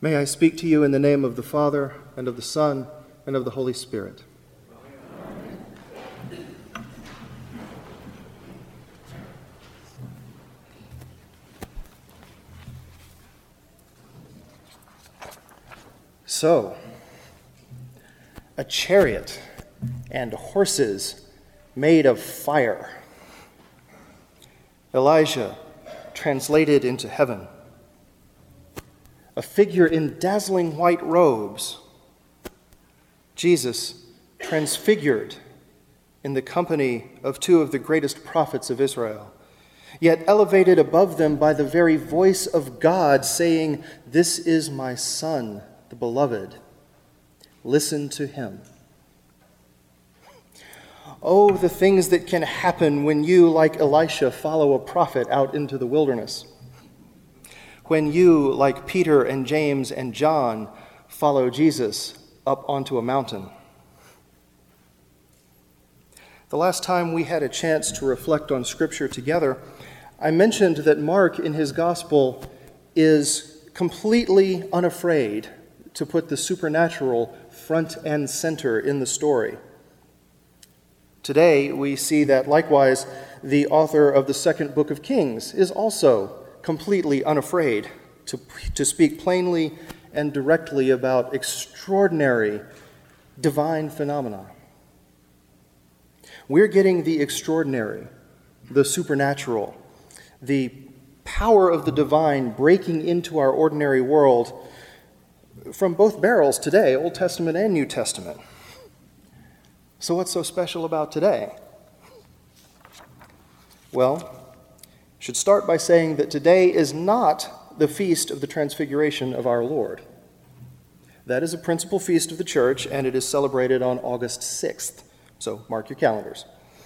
May I speak to you in the name of the Father, and of the Son, and of the Holy Spirit. So, a chariot and horses made of fire. Elijah translated into heaven. A figure in dazzling white robes. Jesus transfigured in the company of two of the greatest prophets of Israel, yet elevated above them by the very voice of God, saying, "This is my Son, the beloved. Listen to him." Oh, the things that can happen when you, like Elisha, follow a prophet out into the wilderness. When you, like Peter and James and John, follow Jesus up onto a mountain. The last time we had a chance to reflect on Scripture together, I mentioned that Mark in his gospel is completely unafraid to put the supernatural front and center in the story. Today, we see that likewise, the author of the second book of Kings is also completely unafraid to speak plainly and directly about extraordinary divine phenomena. We're getting the extraordinary, the supernatural, the power of the divine breaking into our ordinary world from both barrels today, Old Testament and New Testament. So what's so special about today? Well, should start by saying that today is not the feast of the Transfiguration of our Lord. That is a principal feast of the church, and it is celebrated on August 6th. So mark your calendars.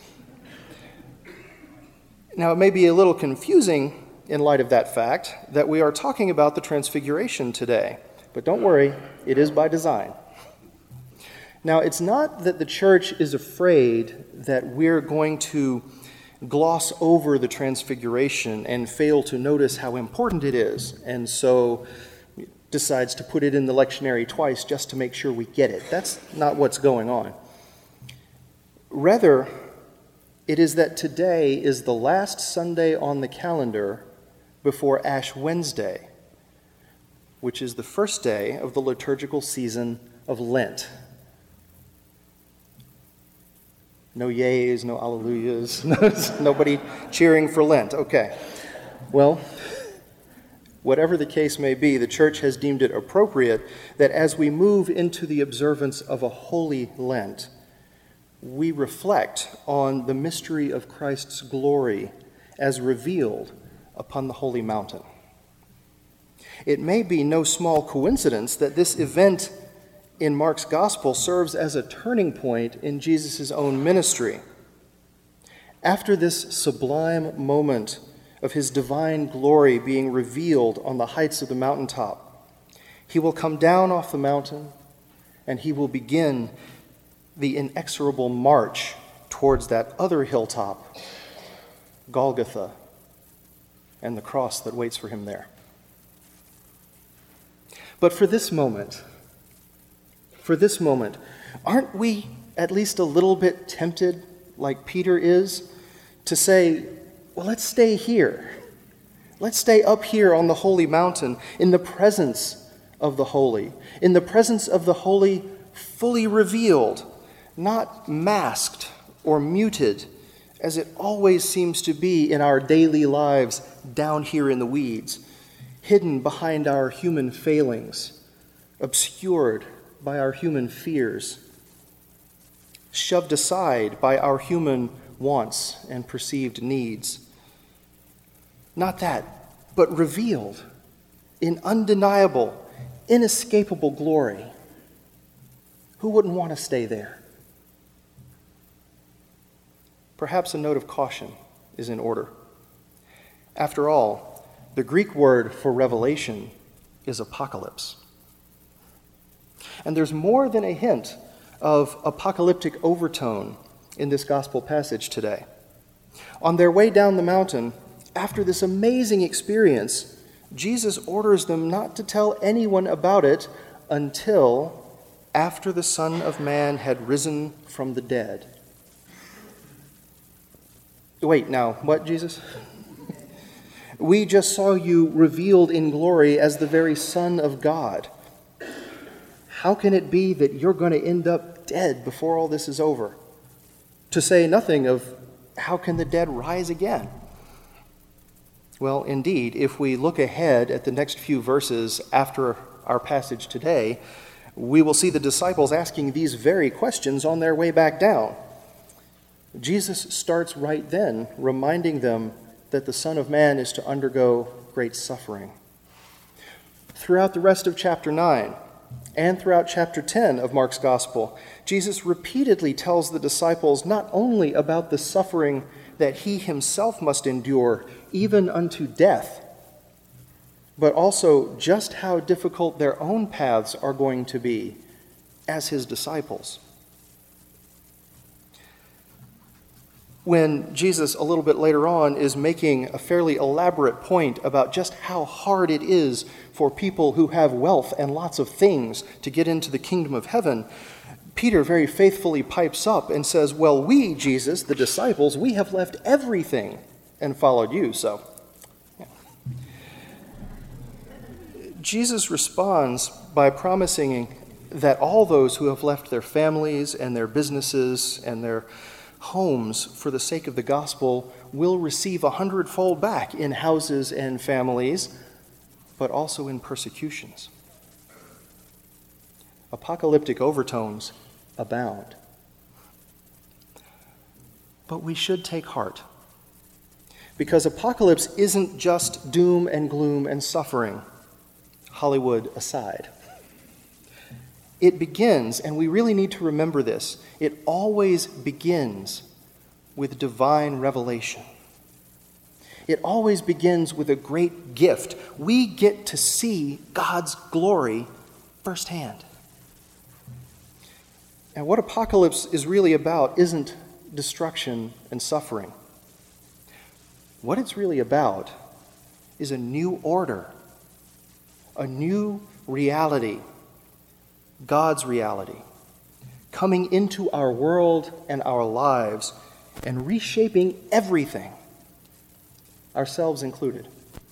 Now, it may be a little confusing in light of that fact that we are talking about the Transfiguration today, but don't worry, it is by design. Now, it's not that the church is afraid that we're going to gloss over the Transfiguration and fail to notice how important it is, and so decides to put it in the lectionary twice just to make sure we get it. That's not what's going on. Rather, it is that today is the last Sunday on the calendar before Ash Wednesday, which is the first day of the liturgical season of Lent. No yays, no alleluias, nobody cheering for Lent. Okay. Well, whatever the case may be, the church has deemed it appropriate that as we move into the observance of a holy Lent, we reflect on the mystery of Christ's glory as revealed upon the holy mountain. It may be no small coincidence that this event in Mark's gospel serves as a turning point in Jesus' own ministry. After this sublime moment of his divine glory being revealed on the heights of the mountaintop, he will come down off the mountain and he will begin the inexorable march towards that other hilltop, Golgotha, and the cross that waits for him there. But for this moment, aren't we at least a little bit tempted, like Peter is, to say, well, let's stay here. Let's stay up here on the holy mountain in the presence of the holy, in the presence of the holy fully revealed, not masked or muted, as it always seems to be in our daily lives down here in the weeds, hidden behind our human failings, obscured by our human fears, shoved aside by our human wants and perceived needs. Not that, but revealed in undeniable, inescapable glory. Who wouldn't want to stay there? Perhaps a note of caution is in order. After all, the Greek word for revelation is apocalypse. And there's more than a hint of apocalyptic overtone in this gospel passage today. On their way down the mountain, after this amazing experience Jesus orders them not to tell anyone about it until after the Son of Man had risen from the dead. Wait, now, what, Jesus? We just saw you revealed in glory as the very Son of God. How can it be that you're going to end up dead before all this is over? To say nothing of how can the dead rise again? Well, indeed, if we look ahead at the next few verses after our passage today, we will see the disciples asking these very questions on their way back down. Jesus starts right then, reminding them that the Son of Man is to undergo great suffering. Throughout the rest of chapter 9 and throughout chapter 10 of Mark's Gospel, Jesus repeatedly tells the disciples not only about the suffering that he himself must endure, even unto death, but also just how difficult their own paths are going to be as his disciples. When Jesus, a little bit later on, is making a fairly elaborate point about just how hard it is for people who have wealth and lots of things to get into the kingdom of heaven, Peter very faithfully pipes up and says, well, we, Jesus, the disciples, we have left everything and followed you, so. Yeah. Jesus responds by promising that all those who have left their families and their businesses and their homes for the sake of the gospel will receive 100-fold back in houses and families, but also in persecutions. Apocalyptic overtones abound. But we should take heart, because apocalypse isn't just doom and gloom and suffering, Hollywood aside. It begins, and we really need to remember this, it always begins with divine revelation. It always begins with a great gift. We get to see God's glory firsthand. And what apocalypse is really about isn't destruction and suffering. What it's really about is a new order, a new reality, God's reality, coming into our world and our lives and reshaping everything, ourselves included.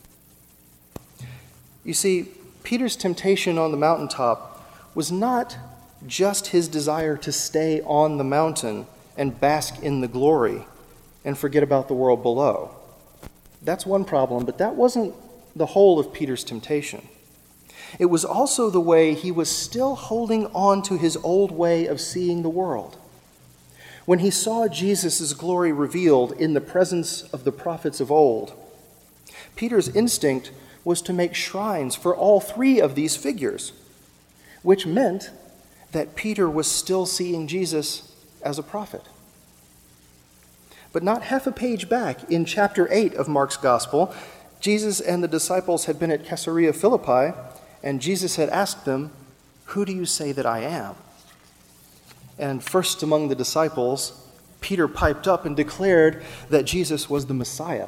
You see, Peter's temptation on the mountaintop was not just his desire to stay on the mountain and bask in the glory and forget about the world below. That's one problem, but that wasn't the whole of Peter's temptation. It was also the way he was still holding on to his old way of seeing the world. When he saw Jesus' glory revealed in the presence of the prophets of old, Peter's instinct was to make shrines for all three of these figures, which meant that Peter was still seeing Jesus as a prophet. But not half a page back in chapter 8 of Mark's Gospel, Jesus and the disciples had been at Caesarea Philippi, and Jesus had asked them, "Who do you say that I am?" And first among the disciples, Peter piped up and declared that Jesus was the Messiah.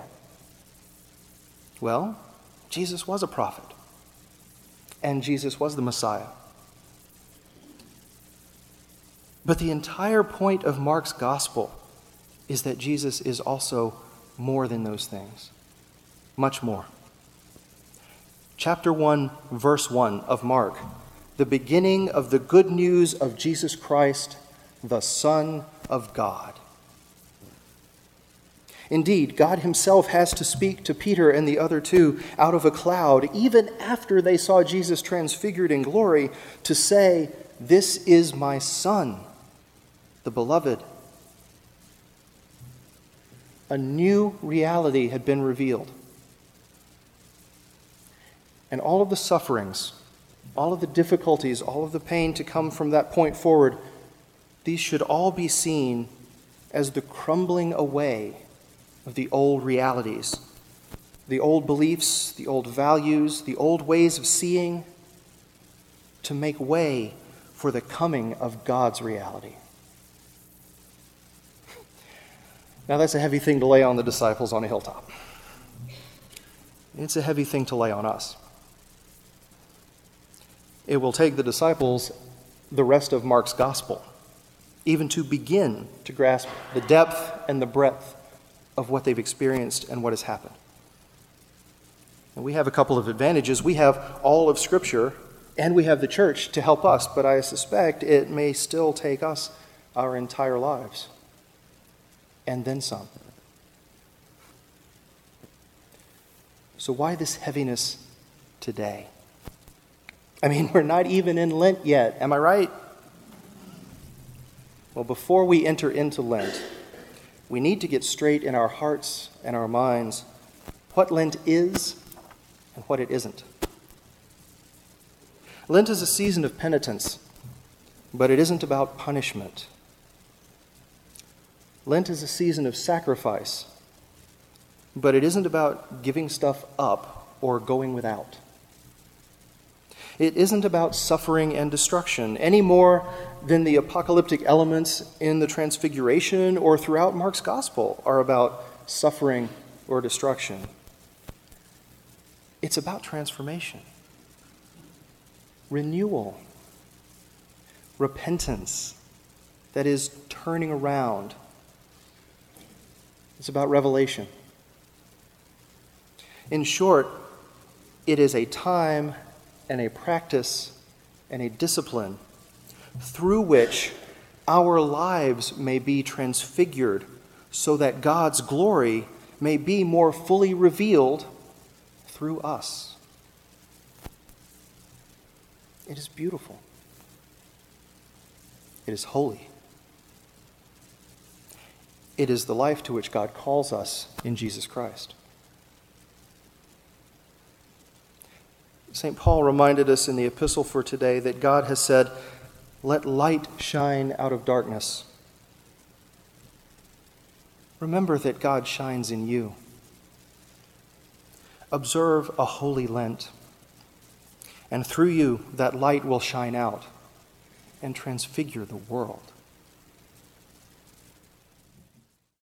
Well, Jesus was a prophet, and Jesus was the Messiah. But the entire point of Mark's Gospel is that Jesus is also more than those things, much more. Chapter 1, verse 1 of Mark, the beginning of the good news of Jesus Christ, the Son of God. Indeed, God himself has to speak to Peter and the other two out of a cloud, even after they saw Jesus transfigured in glory, to say, "This is my Son, the beloved." A new reality had been revealed. And all of the sufferings, all of the difficulties, all of the pain to come from that point forward, these should all be seen as the crumbling away of the old realities, the old beliefs, the old values, the old ways of seeing, to make way for the coming of God's reality. Now that's a heavy thing to lay on the disciples on a hilltop. It's a heavy thing to lay on us. It will take the disciples the rest of Mark's gospel even to begin to grasp the depth and the breadth of what they've experienced and what has happened. And we have a couple of advantages. We have all of Scripture and we have the church to help us, but I suspect it may still take us our entire lives and then some. So why this heaviness today? I mean, we're not even in Lent yet, am I right? Well, before we enter into Lent, we need to get straight in our hearts and our minds what Lent is and what it isn't. Lent is a season of penitence, but it isn't about punishment. Lent is a season of sacrifice, but it isn't about giving stuff up or going without. It isn't about suffering and destruction any more than the apocalyptic elements in the Transfiguration or throughout Mark's Gospel are about suffering or destruction. It's about transformation, renewal, repentance, that is, turning around. It's about revelation. In short, it is a time and a practice and a discipline through which our lives may be transfigured so that God's glory may be more fully revealed through us. It is beautiful. It is holy. It is the life to which God calls us in Jesus Christ. St. Paul reminded us in the epistle for today that God has said, "Let light shine out of darkness." Remember that God shines in you. Observe a holy Lent, and through you that light will shine out and transfigure the world.